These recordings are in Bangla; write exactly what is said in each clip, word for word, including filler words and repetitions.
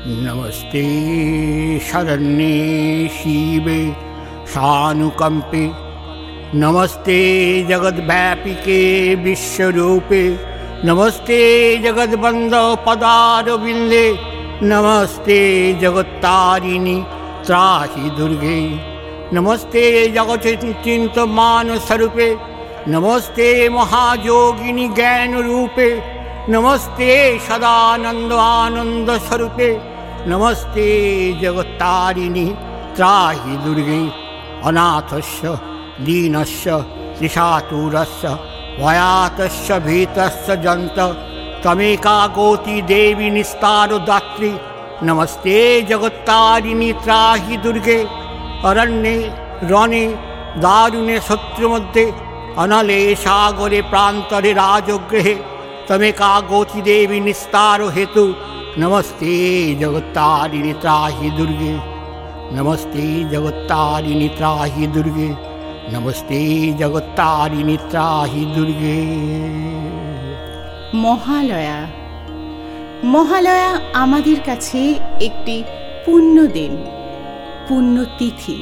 नमस्ते शरण्ये शिवे सानुकंपे, नमस्ते जगद्व्यापिके विश्वरूपे, नमस्ते जगद्वंद पदारविंदे, नमस्ते जगत्तारिणी त्राहि दुर्गे, नमस्ते जगच्चिंतमान स्वरूपे, नमस्ते महायोगिनी ज्ञान रूपे, नमस्ते सदानंद आनंद स्वरूपे, नमस्ते जगत्तारिणी त्राहि दुर्गे। अनाथस्य दीनस्य त्रिशातुरस्य भयातस्य भीतस्य जंत तमेका गोति देवी निस्तारो दात्री, नमस्ते जगत्तारिणी त्राहि दुर्गे। अरण्ये रणे दारुणे शत्रुमध्ये, अनले सागरे प्रांतरे राजगृहे, तमेका गोति देवी निस्तारो हेतु, नमस्ते जगत्तारिणी त्राहि दुर्गे। नमस्ते जगत्तारिणी त्राहि दुर्गे, नमस्ते जगत्तारिणी त्राहि दुर्गे। মহালয়া মহালয়া আমাদের কাছে একটি পুণ্যদিন, পুণ্যতিথি।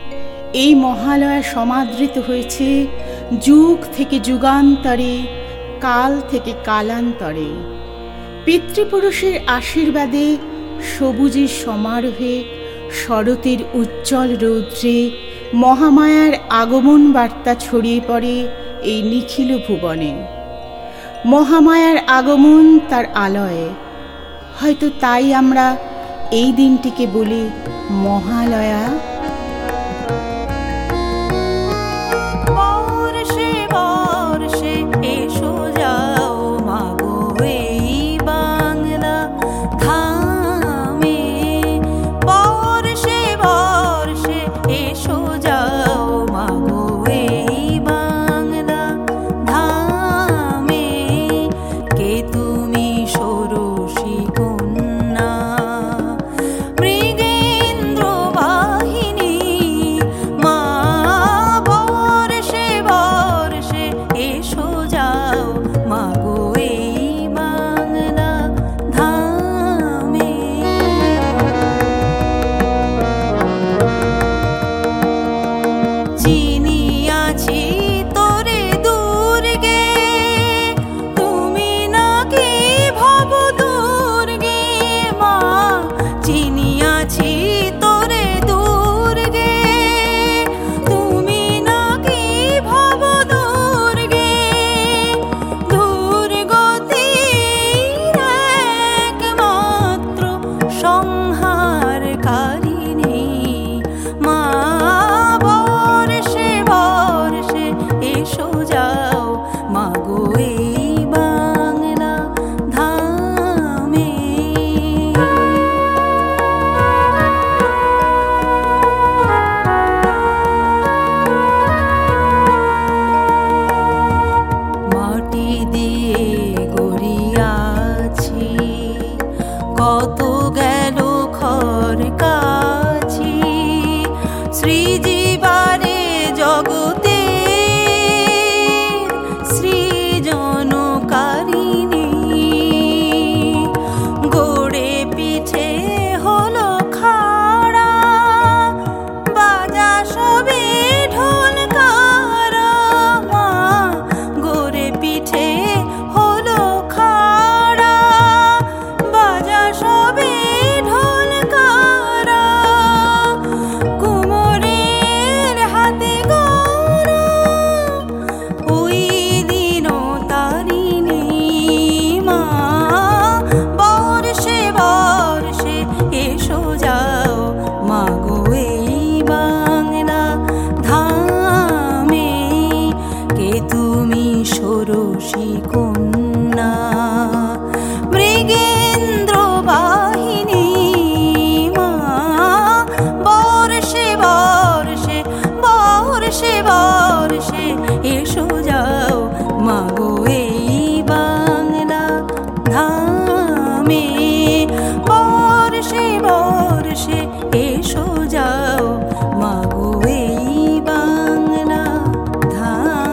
এই মহালয়া সমাদৃত হয়েছে যুগ থেকে যুগান্তরে, কাল থেকে কালান্তরে। পিতৃপুরুষের আশীর্বাদে, সবুজের সমারোহে, শরতের উজ্জ্বল রৌদ্রে মহামায়ার আগমন বার্তা ছড়িয়ে পড়ে এই নিখিল ভুবনে। মহামায়ার আগমন তার আলয়ে, হয়তো তাই আমরা এই দিনটিকে বলি মহালয়া।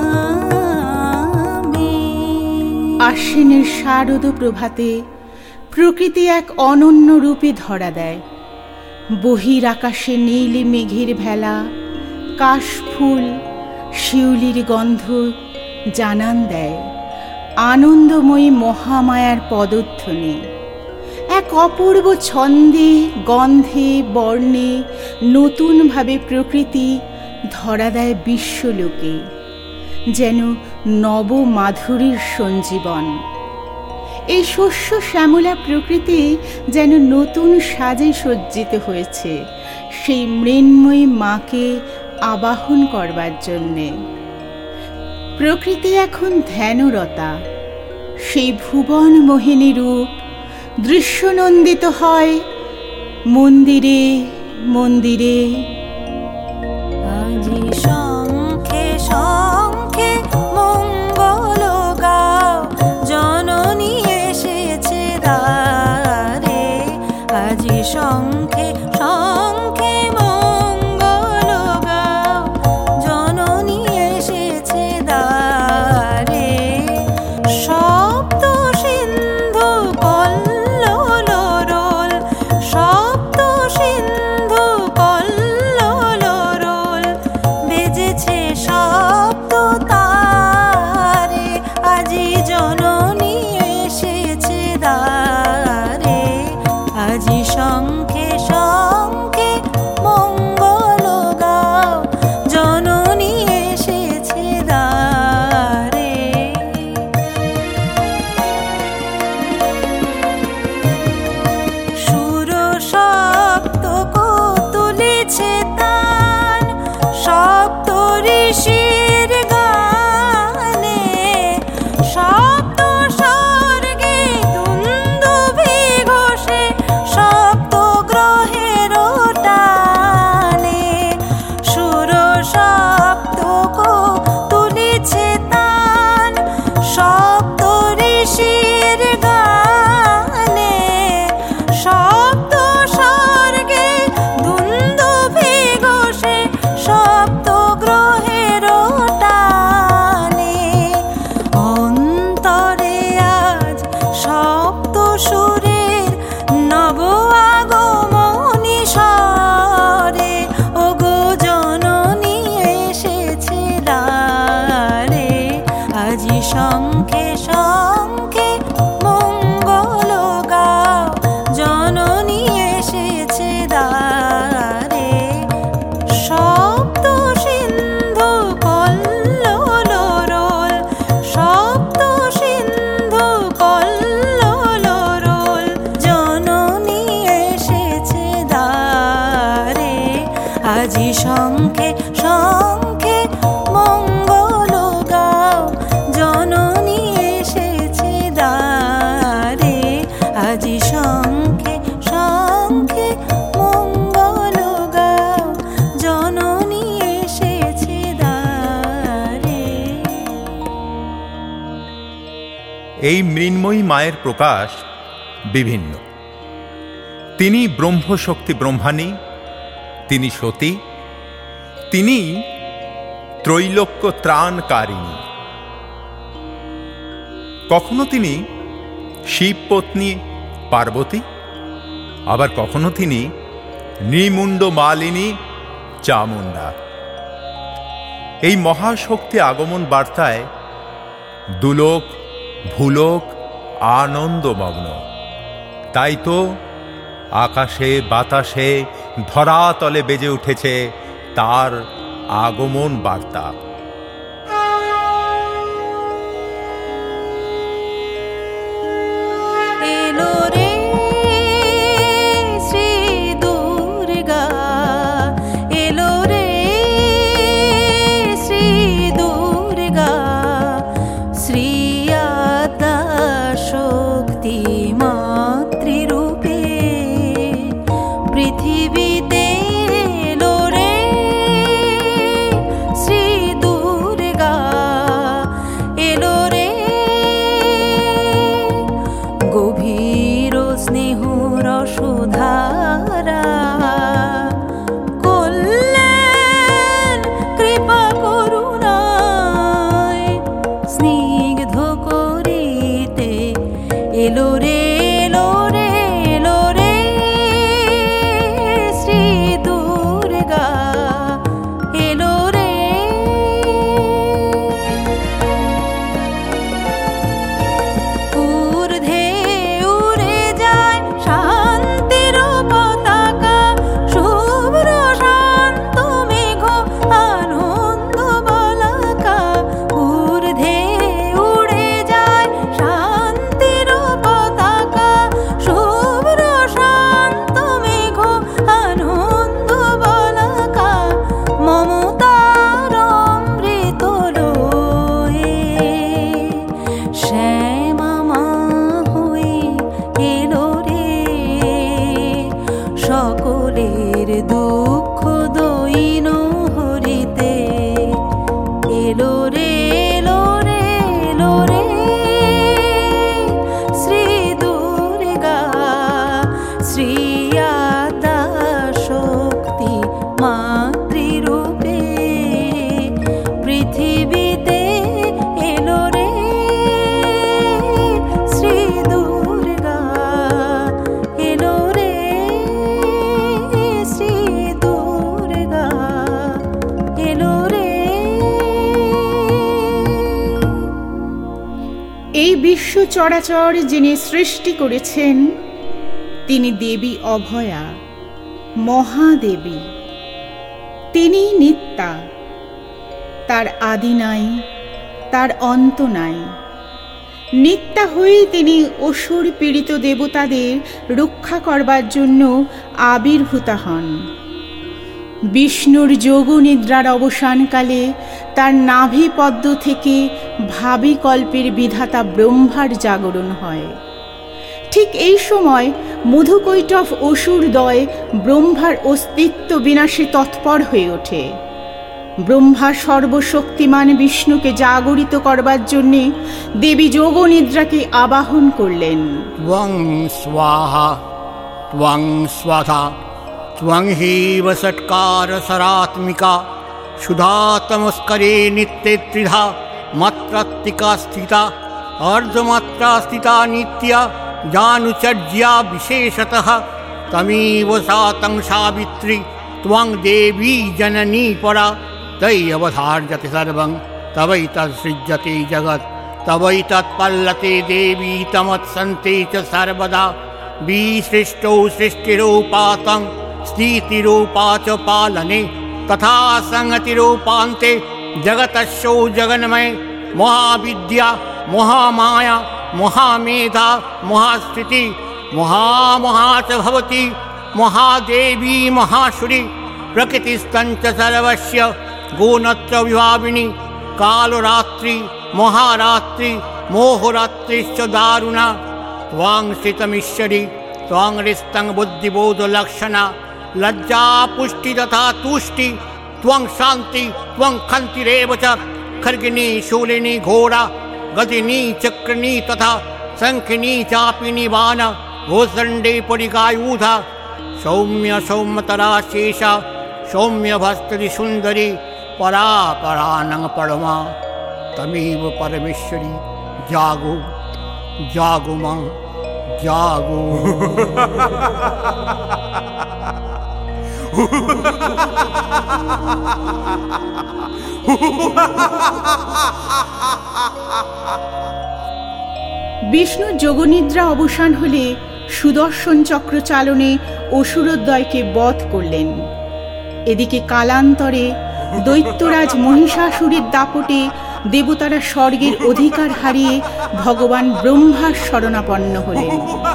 আশ্বিনের শারদ প্রভাতে প্রকৃতি এক অনন্য রূপে ধরা দেয়। বহির আকাশে নীল মেঘের ভেলা, কাশফুল, শিউলির গন্ধ জানান দেয় আনন্দময়ী মহামায়ার পদধ্বনি। এক অপূর্ব ছন্দে, গন্ধে, বর্ণে নতুনভাবে প্রকৃতি ধরা দেয় বিশ্বলোকে, যেন নব মাধুরীর সঞ্জীবন। এই শস্য শ্যামলা প্রকৃতি যেন নতুন সাজে সজ্জিত হয়েছে সেই মৃন্ময়ী মাকে আবাহন করবার জন্যে। প্রকৃতি এখন ধ্যানরতা, সেই ভুবন মোহিনী রূপ দৃশ্যনন্দিত হয় মন্দিরে মন্দিরে। আজি শঙ্খে শঙ্খে মঙ্গল গাও, জননী এসেছে দ্বারে। আজি শঙ্খে শঙ্খে মঙ্গল গাও, জননী এসেছে দ্বারে। সপ্ত সিন্ধু কল্লোল রোল, সপ্ত সিন্ধু কল্লোল রোল, বেজেছে সপ্ত তারে। আজি জননী এসেছে দ্বারে। আজি শঙ্খে শঙ্খে মঙ্গল গাও, জননী এসেছে দ্বারে। সুর সপ্তক তুলেছে তান, সপ্ত ঋষির গানে। সপ্ত স্বর্গে দুন্দুভি ঘোষে, সপ্ত গ্রহের টানে। সুর সপ্তক তুলেছে তান, সপ্ত ঋষির গানে। সপ্ত স্বর্গে দুন্দুভি ঘোষে, সপ্ত গ্রহের টানে। অন্তরে আজ সপ্ত সুরের নব আগমনী স্বরে। ওগো জননী এসেছে দ্বারে। আজি শঙ্খে শঙ্খে মঙ্গল গাও, জননী এসেছে দ্বারে। সপ্ত সিন্ধু কল্লোল রোল, সপ্ত সিন্ধু কল্লোল রোল, জননী এসেছে দ্বারে। আজি শঙ্খে শঙ্খে মঙ্গল গাও, জননী এসেছে দ্বারে। আজি শঙ্খে শঙ্খে মঙ্গল গাও, জননী এসেছে দ্বারে। এই মৃন্ময়ী মায়ের প্রকাশ বিভিন্ন। তিনি ব্রহ্মশক্তি ব্রহ্মাণী, তিনি সতী, তিনি ত্রৈলোক্য ত্রাণকারিণী। কখনো তিনি শিবপত্নী পার্বতী, আবার কখনো তিনি নৃমুণ্ড মালিনী চামুণ্ডা। এই মহাশক্তি আগমন বার্তায় দুলোক ভূলোক আনন্দমগ্ন। তাই তো আকাশে বাতাসে ধরাতলে বেজে উঠেছে তার আগমন বার্তা। এলো রে শ্রী দুর্গা, এলো রে শ্রী দুর্গা। শ্রী আদ্যা শক্তি মাতৃরূপে পৃথিবীতে এলো রে শ্রী দুর্গা। চরাচর যিনি সৃষ্টি করেছেন তিনি দেবী অভয়া, মহাদেবী। তিনি নিত্যা, তার আদি নাই, তার অন্ত নাই। নিত্যা হয়েই তিনি অসুর পীড়িত দেবতাদের রক্ষা করবার জন্য আবির্ভূত হন। বিষ্ণুর যোগনিদ্রার অবসানকালে তার নাভি পদ্ম থেকে ভাবিকল্পের বিধাতা ব্রহ্মার জাগরণ হয়। ঠিক এই সময় মধুকৈটভ অসুরদ্বয় ব্রহ্মার অস্তিত্ব বিনাশে তৎপর হয়ে ওঠে। ব্রহ্মা সর্বশক্তিমান বিষ্ণুকে জাগরিত করবার জন্যে দেবী যোগনিদ্রাকে আবাহন করলেন। ত্বং স্বাহা ত্বং স্বাধা ত্বং হেব ষট্কার সরাত্মিকা সুধা তমস্করে নিত্যে ত্রিধা মাত্রাত্মিকা স্থিতা অর্ধমাত্রা স্থিতা নিত্যা জানুচর্যা বিশেষতঃ তমেব সা তং সাবিত্রী ত্বং দেবী জননী পরা তৈ অবধার্যতে সর্বং তবৈতৎসৃজ্যতে জগৎ তবৈতৎপল্লতে দেবী তমৎসন্তে চ সর্বদা বিসৃষ্টৌ সৃষ্টিরূপাতং স্থিতিরূপা চ পালনে তথা সংহতিরূপান্তে জগতস্যৌ জগন্ময় মহাবিদ্যা মহামায়া মহামেধা মহাস্থিতি মহামহা চ ভবতি মহাদেবী মহাসুরি প্রকৃতিস্তঞ্চ সর্বস্য গুণত্র বিভাবিনী কালরাত্রি মহারাত্রি মোহরাত্রিশ্চ দারুণা ত্বং স্থিতमीश्वरी ত্বং হৃষ্টং বুদ্ধিবোধলক্ষণা লজ্জা পুষ্টি তথা তুষ্টি ত্বং শান্তি ত্বং ক্ষন্তিরেব চ খর্গিনী শূলিনী ঘোড়া গদিনী চক্রিনী তথা শঙ্খিনী চাপিনী বাণ ভূষণ্ডে পরিগায়ুধা সৌম্য সৌম্যতরা শেষা সৌম্য ভস্তরি সুন্দরী পরা পরানং পরমা তমেব পরমেশ্বরী জাগো জাগো মা জাগো। বিষ্ণুর যোগনিদ্রা অবসান হলে সুদর্শন চক্র চালনে অসুরদ্বয়কে বধ করলেন। এদিকে কালান্তরে দৈত্যরাজ মহিষাসুরের দাপটে দেবতারা স্বর্গের অধিকার হারিয়ে ভগবান ব্রহ্মার শরণাপন্ন হলেন।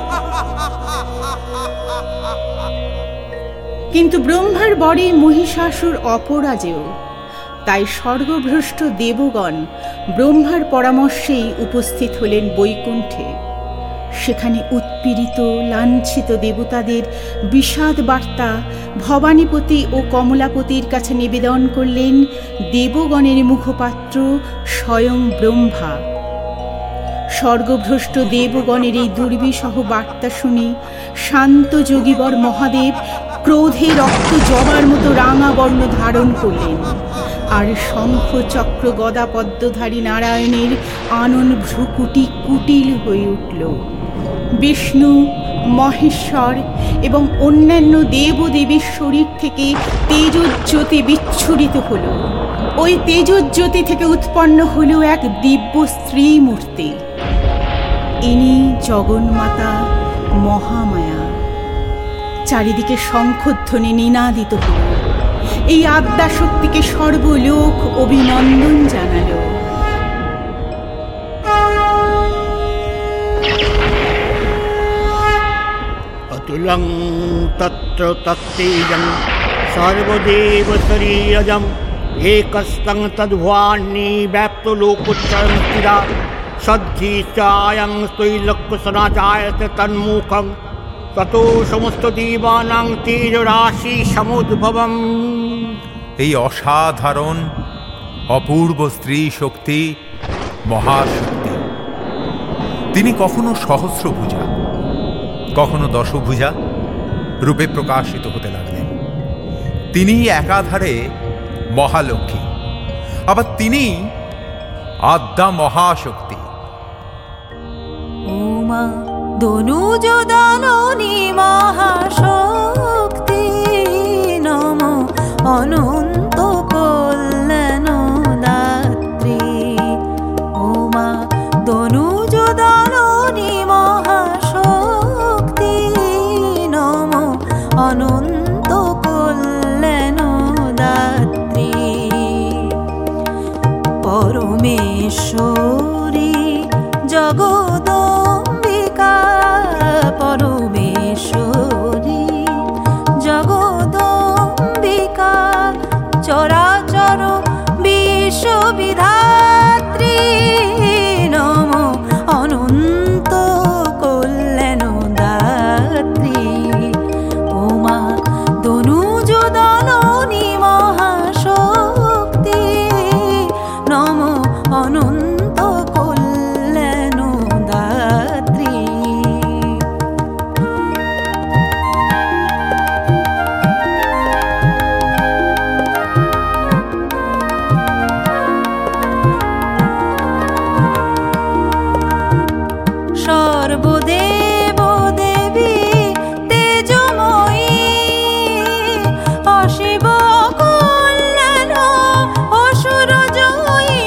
কিন্তু ব্রহ্মার বরে মহিষাসুর অপরাজেয়, তাই স্বর্গভ্রষ্ট দেবগণ ব্রহ্মার পরামর্শেই উপস্থিত হলেন বৈকুণ্ঠে। সেখানে উৎপীড়িত লাঞ্ছিত দেবতাদের বিষাদ বার্তা ভবানীপতি ও কমলাপতির কাছে নিবেদন করলেন দেবগণের মুখপাত্র স্বয়ং ব্রহ্মা। স্বর্গভ্রষ্ট দেবগণের এই দুর্বিষহ বার্তা শুনে শান্ত যোগীবর মহাদেব ক্রোধে রক্ত জবার মতো রাঙা বর্ণ ধারণ করলেন, আর শঙ্খ চক্র গদা পদ্মধারী নারায়ণের আনন ভ্রুকুটি কুটিল হয়ে উঠল। বিষ্ণু, মহেশ্বর এবং অন্যান্য দেবদেবীর শরীর থেকে তেজোজ্যোতি বিচ্ছুরিত হল। ওই তেজোজ্যোতি থেকে উৎপন্ন হল এক দিব্য স্ত্রী মূর্তি। ইনি জগন্মাতা মহামায়া। চারিদিকে শঙ্খধ্বনি নিনাদিত হল। এই আদ্যাশক্তিকে সর্বলোক অভিনন্দন জানালো। অতুলং তত্র তত্তেজং সর্বদেব শরীরজম একস্তং তদ্ভুয়ান্নি ব্যাপ্ত লোকোচ্চরং স্থিরা সদ্ধি চায়ং স্তৈলক্যসনাজায়তে তন্মুখং ততো সমস্ত দেবানাং তেজ রাশি সমুদ্ভবম। এই অসাধারণ অপূর্ব স্ত্রী শক্তি মহাশক্তি, তিনি কখনো সহস্রভুজা কখনো দশভুজা রূপে প্রকাশিত হতে লাগলেন। তিনি একাধারে মহালক্ষ্মী, আবার তিনি আদ্যা মহাশক্তি। উমা দনুজদাননী মহাশক্তি নম অনন্ত কল্যাণ দাত্রী। উমা দনুজদাননী পরমেশ্বরী জগদম্বিকা পরমেশ্বরী জগদম্বিকা চরাচর বিশ্ববিধাত্রী নম অনন্ত কল্যাণ দাত্রী উমা দনুজদননী মহাশক্তি নম অনন্ত কল্যাণ দাত্রী। সর্বদেব দেবী তেজময়ী অশিব কল্যাণ অসুর জয়ী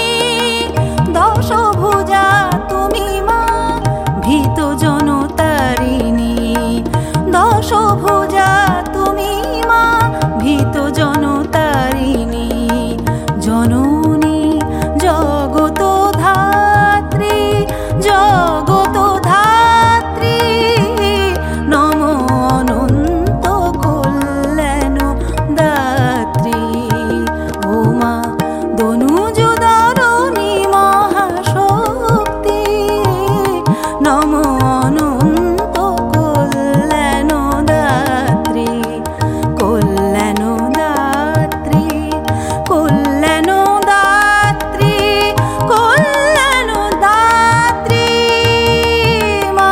দশভুজা তুমি মা ভীত জনতারিণী দশভুজা তুমি মা ভীত জনতারিণী জননী জগত ধাত্রী জগত ধাত্রী নম অনন্ত কল্যাণ দাত্রী উমা দনুজদননী মহাশক্তি নম অনন্ত কল্যাণ দাত্রী কল্যাণ দাত্রী কল্যাণ দাত্রী কল্যাণ দাত্রী মা।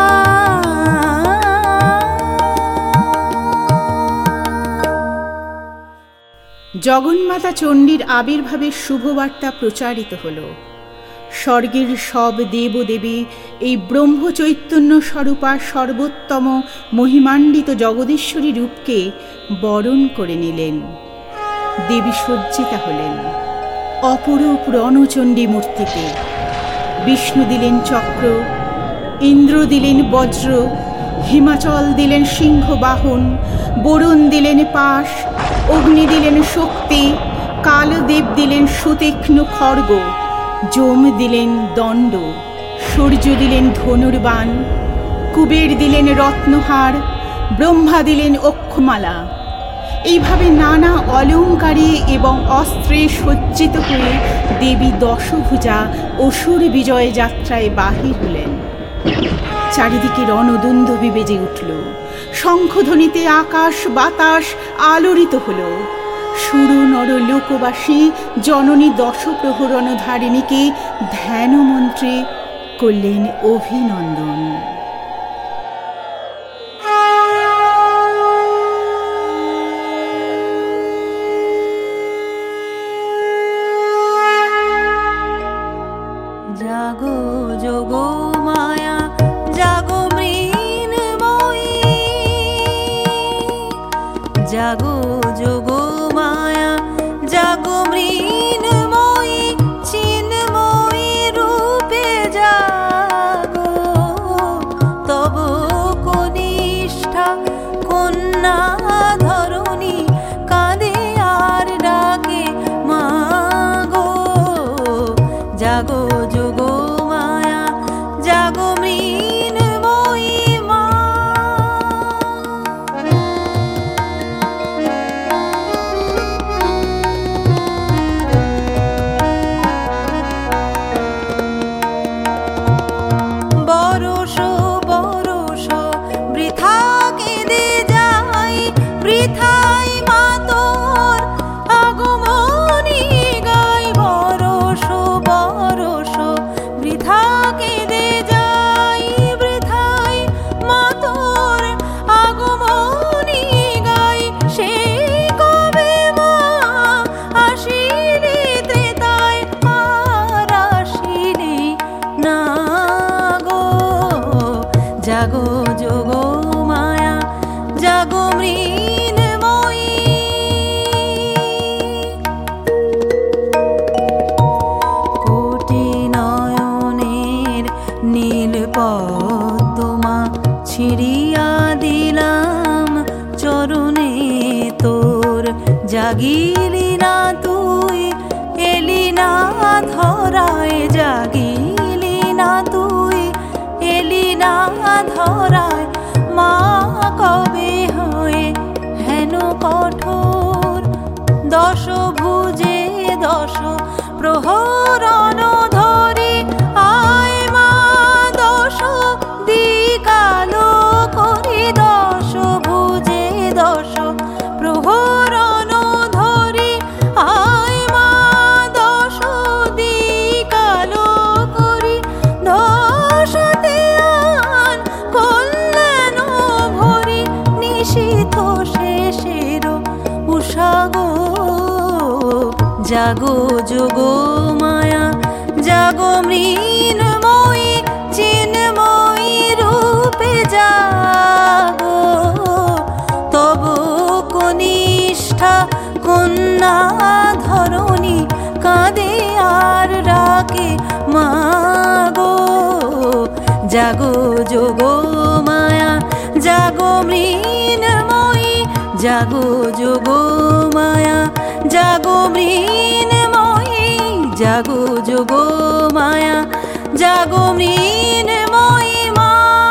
জগন্মাতা চণ্ডীর আবির্ভাবের শুভবার্তা প্রচারিত হল। স্বর্গের সব দেবদেবী এই ব্রহ্মচৈতন্য স্বরূপা সর্বোত্তম মহিমান্বিত জগদীশ্বরী রূপকে বরণ করে নিলেন। দেবী সজ্জিতা হলেন অপরূপ রণচণ্ডী মূর্তিতে। বিষ্ণু দিলেন চক্র, ইন্দ্র দিলেন বজ্র, হিমাচল দিলেন সিংহ বাহন, বরুণ দিলেন পাশ, অগ্নি দিলেন শক্তি, কালদেব দিলেন সুতীক্ষ্ণ খড়গ, যম দিলেন দণ্ড, সূর্য দিলেন ধনুর্বাণ, কুবের দিলেন রত্নহার, ব্রহ্মা দিলেন অক্ষমালা। এইভাবে নানা অলঙ্কারে এবং অস্ত্রে সজ্জিত হয়ে দেবী দশভুজা অসুর বিজয় যাত্রায় বাহির হলেন। চারিদিকে রণদুন্দুভি বেজে উঠল, শঙ্খধ্বনিতে আকাশ বাতাস আলোড়িত হল। সুর নর লোকবাসী জননী দশপ্রহরণধারিণীকে ধ্যান মন্ত্রে করলেন অভিনন্দন। জাগো যোগো মায়া জাগো মৃন্ময়ী জাগো যোগো মায়া জাগো মৃন্ময়ী চিন্ময়ী রূপে জাগো তব কনিষ্ঠা কন্যা ধরণী কাঁদে আর ডাকে মাগো জাগো যোগো মায়া জাগো মৃন্ময়ী মা। বরষ বরষ বৃথা কেঁদে যাই বৃথাই মা তোর আগমনী গাই বরষ বরষ বৃথা কেঁদে যাই বৃথাই মা তোর আগমনী গাই সেই কবে মা আসিলি ত্রেতায় আর আসিলি না গো জাগো যোগো মায়া জাগো মৃন্ময়ী কোটি নয়নের নীল পদ্মা ছিড়িয়া দিলাম চরণে তোর জাগিলি না তুই এলি না ধরায় জাগিলি না তুই, এলি না ধরায় মা কবে হয়ে হেন কঠোর। দশ ভুজে দশ প্রহরণ ধরি আয় মা দশ দিকালো করি। দশ ভুজে দশ প্রহরণ ধরি আয় মা দশ দিকালো করি। দশতে আন কল্যাণ ভরি নিশীথ শেষের উষাগো। জাগো যোগো মায়া জাগো মৃন্ময়ী চিন্ময়ী রূপে জাগো। তব কনিষ্ঠা কন্যা ধরণী কাঁদে আর রাকে মাগো। জাগো যোগো মায়া জাগো মৃন্ময়ী, জাগো যোগো মায়া জাগো মৃন্ময়ী, জাগো যোগো মায়া জাগো মৃন্ময়ী মা।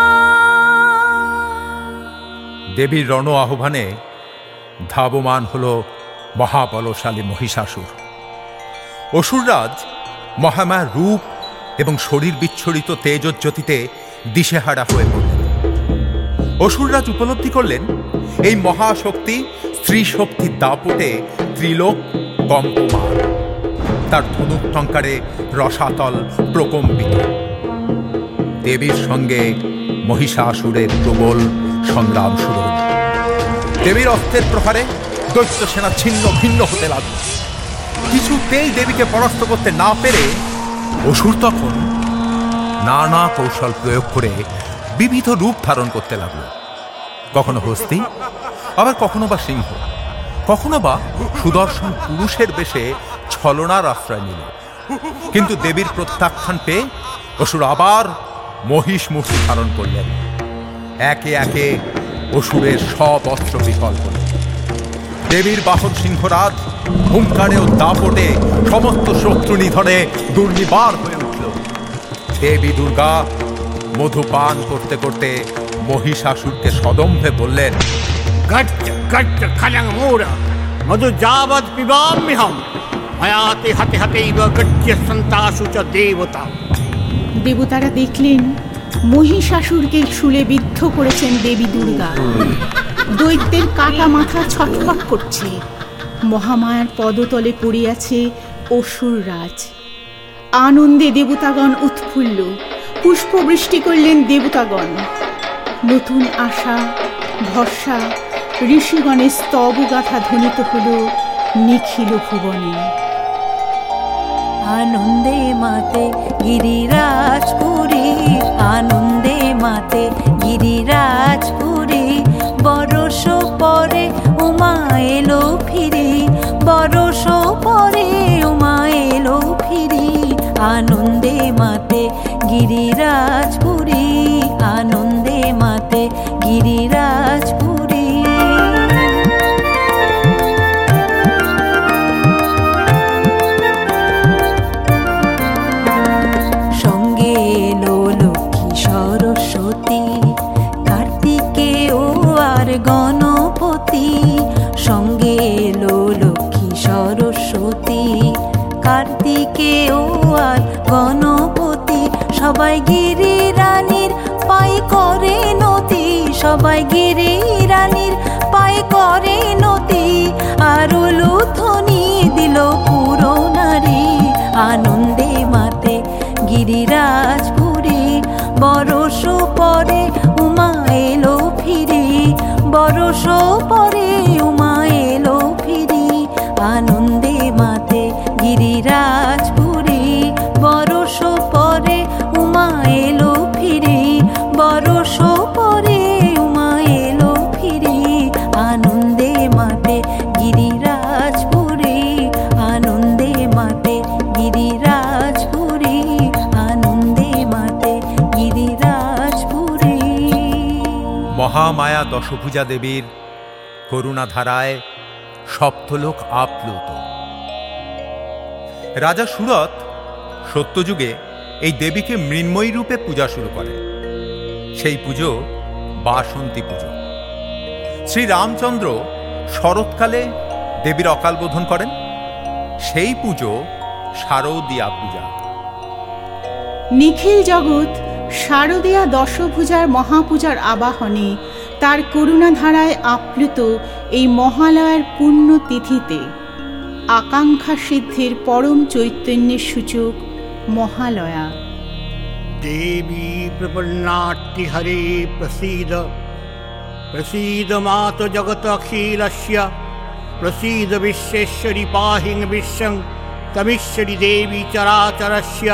দেবীর রণ আহ্বানে ধাবমান হল মহাবলশালী মহিষাসুর। অসুররাজ মহামায়ার রূপ এবং শরীর বিচ্ছরিত তেজোজ্যোতিতে দিশেহারা হয়ে পড়লেন। অসুররাজ উপলব্ধি করলেন এই মহাশক্তি স্ত্রী শক্তির দাপটে ত্রিলোক কম্পমান, তার ধনুক টঙ্কারে রসাতল প্রকম্পিত। দেবীর সঙ্গে মহিষাসুরের প্রবল সংগ্রাম শুরু হল। দেবীর অস্ত্রের প্রহারে দৈত্য সেনা ছিন্ন ভিন্ন হতে লাগল। কিছুতেই দেবীকে পরাস্ত করতে না পেরে অসুর তখন নানা কৌশল প্রয়োগ করে বিবিধ রূপ ধারণ করতে লাগলো। কখনো হস্তি, আবার কখনো বা সিংহ, কখনো বা সুদর্শন পুরুষের বেশে ছলনার আশ্রয় নিল। কিন্তু দেবীর প্রত্যাখ্যান পেয়ে অসুর আবার মহিষ মূর্তি ধারণ করলেন। একে একে অসুরের সব অস্ত্র বিফল হল। দেবীর বাহন সিংহরাজ হুঙ্কারে ও দাপটে সমস্ত শত্রু নিধনে দুর্নিবার হয়ে উঠল। দেবী দুর্গা মধুপান করতে করতে মহিষাসুরকে সদম্ভে বললেন, গচ্ছ গচ্ছ খলং মূঢ় মধু যাবৎ পিবাম্যহম ময়াতে হাতে হাতেইব গচ্ছ্যন্তাসু চ দেবতা। দেবতারা দেখলেন মহিষাসুরকে শুলে বিদ্ধ করেছেন দেবী দুর্গা। দৈত্যের কাটা মাথা ছটফট করছে। মহামায়ার পদতলে পড়িয়াছে অসুররাজ। আনন্দে দেবতাগণ উৎফুল্ল, পুষ্পবৃষ্টি করলেন দেবতাগণ। নতুন আশা ভরসা ঋষিগণের স্তবগাথা ধ্বনিত হল নিখিল ভুবনে। আনন্দে মাতে গিরিরাজপুরী, আনন্দে মাতে গিরিরাজপুরী। বরষ পরে উমা এলো ফিরি, বরষ পরে উমা এলো ফিরি। আনন্দে মাতে গিরিরাজপুরী, আনন্দে মাতে গিরিরাজপুরী। সঙ্গে এলো লক্ষ্মী সরস্বতী, কার্তিকেয় আর গণপতি। সঙ্গে এলো লক্ষ্মী সরস্বতী, কার্তিকেয় আর গণপতি। সবাই গিরি রানীর পায়ে করে নতি, সবাই গিরি রানীর পায়ে করে নতি। আর লুথনি দিল পুরো নারী, আনন্দে মাতে গিরিরাজপুরী। বরষ পরে উমা এলো ফিরি, বরষ পরে উমা এলো ফিরি। আনন্দে মাতে গিরিরাজপুরী, বরষ পরে উমা এলো ফিরি, বরষ পরে উমা এলো ফিরি। আনন্দে মাতে গিরিরাজপুরী, আনন্দে মাতে গিরিরাজপুরী, আনন্দে মাতে গিরিরাজপুরী। মহামায়া দশভুজা দেবীর করুণাধারায় সপ্তলোক আপ্লুত। রাজা সুরথ সত্যযুগে এই দেবীকে মৃন্ময়ী রূপে পূজা শুরু করেন। সেই পুজো বাসন্তী পুজো। শ্রী রামচন্দ্র শরৎকালে দেবীর অকাল বোধন করেন। সেই পুজো শারদীয়া পূজা। নিখিল জগৎ শারদীয়া দশভুজার মহাপূজার আবাহনে তার করুণাধারায় আপ্লুত এই মহালয়ার পুণ্য তিথিতে আকাঙ্ক্ষা সিদ্ধির পরম চৈতন্যের সূচক মহালয়া। देवी प्रपन्नाट्ति हरे प्रसीद प्रसीद मात जगत अखिलस्य प्रसीद विश्वेश्वरी पाहि विश्वं तमीश्वरी देवी चराचरस्य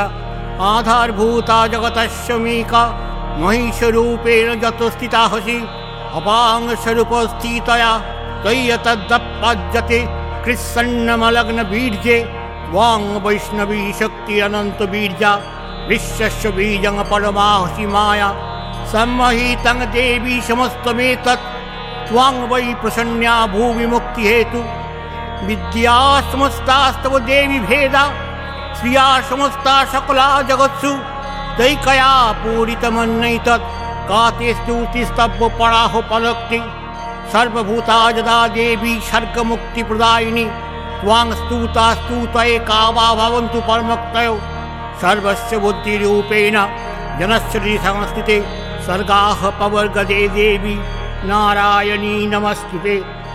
आधारभूता जगतस्य मेका महिषरूपेण जत स्थिता हसि अपांग स्वरूपस्थितया तय्य तद्दप्पज्यते कृत्सन्नमलग्न बीर्जे वांग वैष्णवी शक्ति अनंत बीर्जा विश्वस्य बीजं परमाहसि माया सम्महितं देवी समस्तमेतत् त्वां वै प्रसन्या भूमि मुक्ति हेतु विद्या समस्तास्तव देवी भेदा श्रिया समस्ता सकला जगत्सु दैकया पूरितमन्नैतत् काते स्तुतिस्तव पराहो पलक्ति सर्वभूता यदा देवी सर्गमुक्तिप्रदायिनी त्वां स्तुता स्तुत एका वा भवन्तु परमक्तयो सर्वस्य बुद्धिरूपेण जनश्री संस्थिते सर्गाः पवर्गदे देवी नारायणी नमस्तुते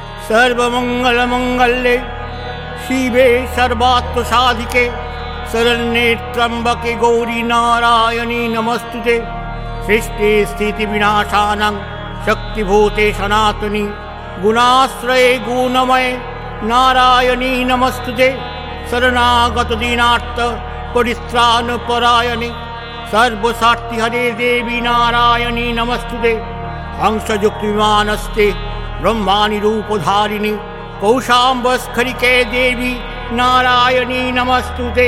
सर्वमङ्गलमङ्गल्ये शिवे सर्वात्मसाधिके शरण्ये त्र्यम्बके गौरी नारायणी नमस्तुते सृष्टि स्थिति विनाशानं शक्तिभूते सनातनी गुणाश्रये गुणमये नारायणी नमस्तुते शरणागत दीनार्थ परित्राण परायणी सर्वसाक्षी हरे देवी नारायणी नमस्तुते हंसयुक्त विमानस्ते ब्रह्माणि रूपधारिणी कौशाम्बस्खरिके देवी नारायणी नमस्तुते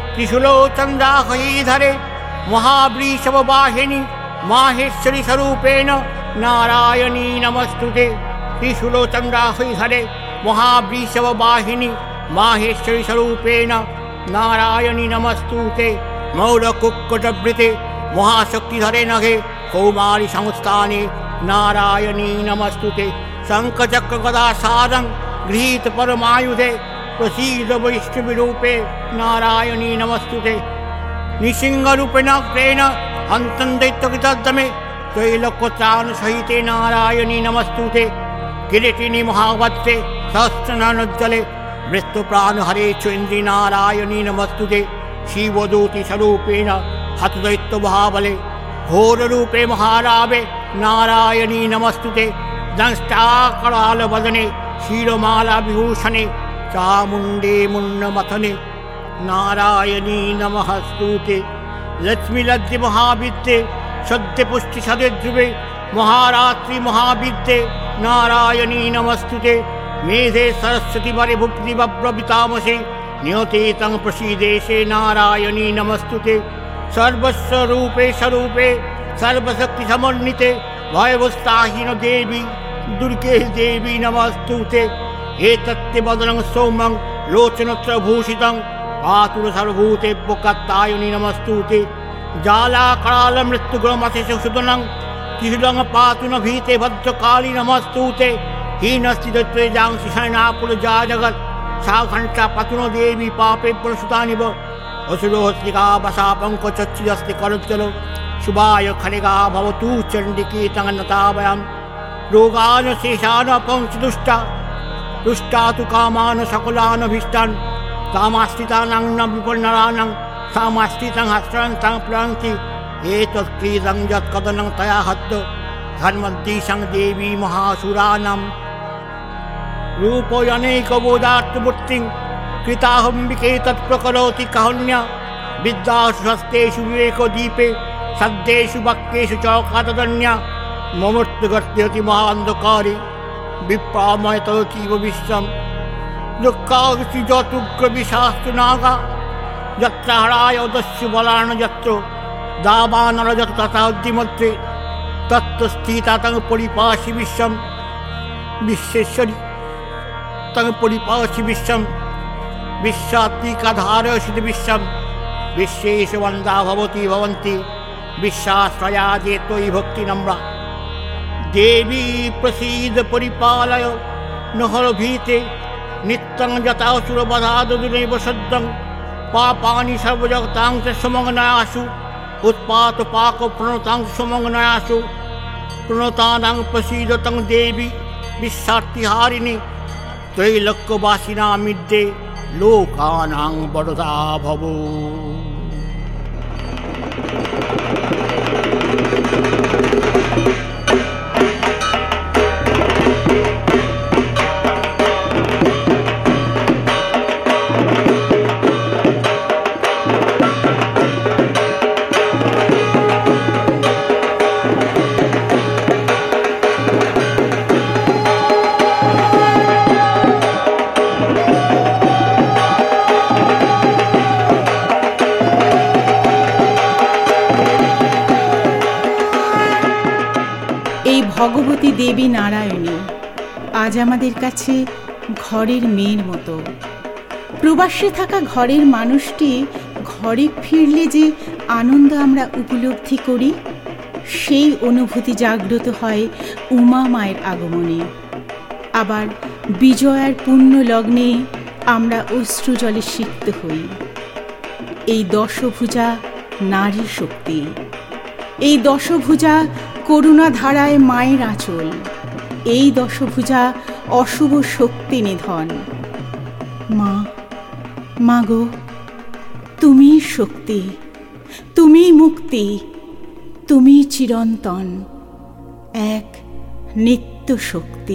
त्रिशूलोचन्द्राहयीधरे महावृषभवाहिनी माहेश्वरी स्वरूपेण नारायणी नमस्तुते त्रिशूलोचन्द्राहयीधरे महावृषभवाहिनी माहेश्वरी स्वरूपेण नारायणी नमस्तुते मौलकुक्कुटवृते महाशक्तिधरे नघे कौमारी संस्थाने नारायणी नमस्तुते शङ्खचक्रगदासारं गृहीत परमायुधे प्रसीद वैष्णवीरूपे नारायणी नमस्तुते निसिंहरूपेण अग्रेण हन्तं दैत्यकृतदमे त्रैलोक्यत्राणसहिते नारायणी नमस्तुते किरीटिनी महावत्से सहस्रनयनोज्ज्वले मृत्युप्राणहरे चेन्द्री नारायणी नमस्तुते शिवदूति स्वरूपेण हतदैत्यमहाबले घोररूपे महारावे नारायणी नमस्तुते दंष्टाकरालवदने क्षीरमाला विभूषणे चामुण्डे मुण्डमथने नारायणी नमस्तुते लक्ष्मीलज्जे महाविद्ये सद्यपुष्टिसदे महारात्रि महाविद्ये नारायणी नमस्तुते मेधे सरस्वती वरे भुक्ति बब्रवितामसे नियते तं प्रसीदेशे नारायणी नमस्तुते सर्वस्वरूपे स्वरूपे सर्वशक्ति समन्विते भयवस्ताहीन देवी दुर्गे देवी नमस्तुते एतत्ते वदनं सौमं लोचनत्रभूषितं आतुर सर्वभूतेभ्यो कात्यायनी नमस्तुते जालाकराल मृत्युग्रमतिशुदनं त्रिशूलं पातु न भीते भद्रकाली नमस्तुते हीनस्थिते जांसि शयनापुरजा जगत् सा घण्टा पतुनो देवी पापे पुनसुतानिव असुरोहस्तिका बसा पङ्कचच्छिदस्ति करज्जलो शुभाय खनिगा भवतु चण्डिकी तङ्गन्नताभयं रोगान् शेषान् पंचदुष्टा दुष्टा तु कामान् सकलान् भीष्टान् तामास्थितानां न विपन्नराणां तामास्थितं हस्रन्तं प्लवन्ति एतत्क्रीदं यत्कदनं तया हत्य धर्मद्दिशं देवी महासुराणां रूपयनैकबोधार्थमूर्तिं कृताहम्बिके तत्प्रकरोति कहन्या विद्यासु हस्तेषु विवेकदीपे सद्येषु वाक्येषु चौकातदन्या ममृत्युगत्यति महान्धकारे विप्रामयततीव विश्वं दुःखागसि जतुग्रविशास्तुनागा यत्र हराय उदस्यु बलान् यत्र दावानरजत तथा उद्दिमत्रे तत्र स्थिता तं परिपाशि विश्वं विश्वेश्वरी तं परिपाशि विश्वं विश्वात्मिकाधारयसित विश्वं विश्वेषु वन्दा भवति भवन्ति विश्वाश्रया जे त्वयि भक्ति नम्रा देवी प्रसीद परिपालय नहर भीते नित्यं जतासुरवधादुनैव सद्यं पापानि सर्वजगतां च समग्नासु उत्पातपाकप्रणतां समग्नासु प्रणतानां प्रसीदतं देवी विश्वार्तिहारिणि त्रैलोक्यवासिनामिद्ये लोकानां वरदा भवो। ভগবতী দেবী নারায়ণী আজ আমাদের কাছে ঘরের মেয়ের মতো। প্রবাসে থাকা ঘরের মানুষটি ঘরে ফিরলে যে আনন্দ আমরা উপলব্ধি করি, সেই অনুভূতি জাগ্রত হয় উমা মায়ের আগমনে। আবার বিজয়ার পুণ্য লগ্নে আমরা অশ্রু জলে সিক্ত হই। এই দশভুজা নারী শক্তি, এই দশভুজা করুণা ধারায় মায়ের আঁচল, এই দশভুজা অশুভ শক্তি নিধন। মা মা গো, তুমি শক্তি, তুমি মুক্তি, তুমি চিরন্তন, এক নিত্য শক্তি।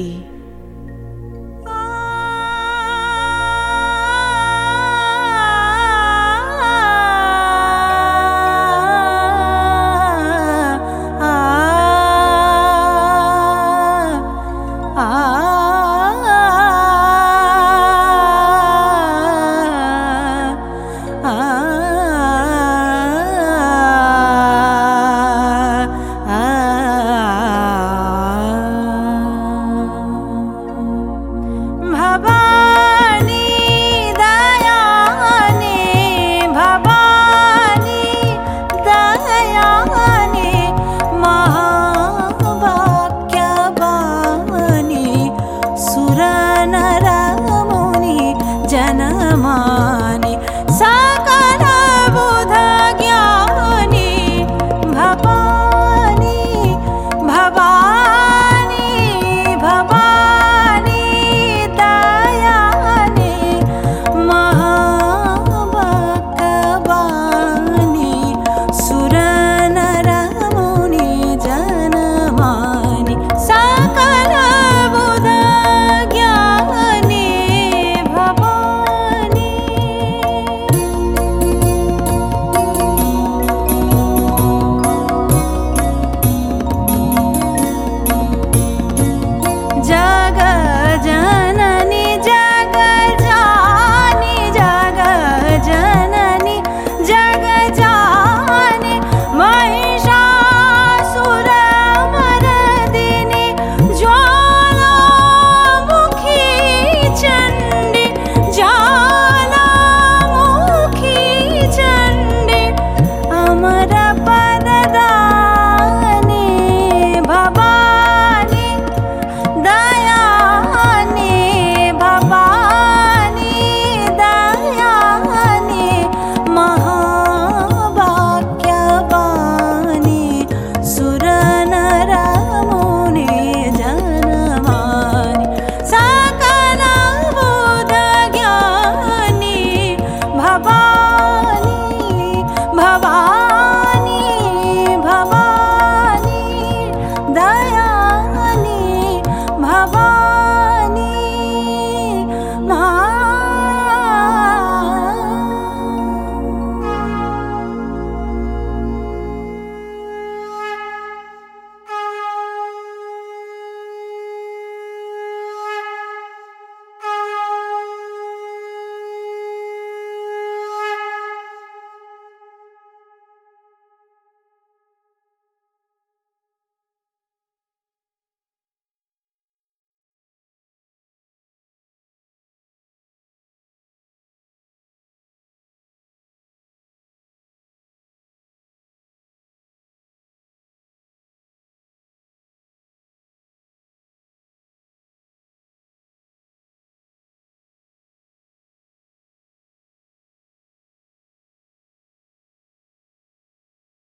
भवानी